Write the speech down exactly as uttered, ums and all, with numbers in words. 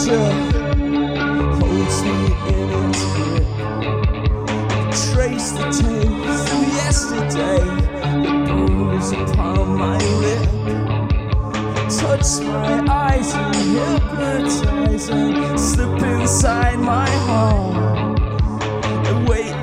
future holds me in its grip. Trace the taste of yesterday, the bruise upon my lip. Touch my eyes and hypnotize and slip inside my home and wait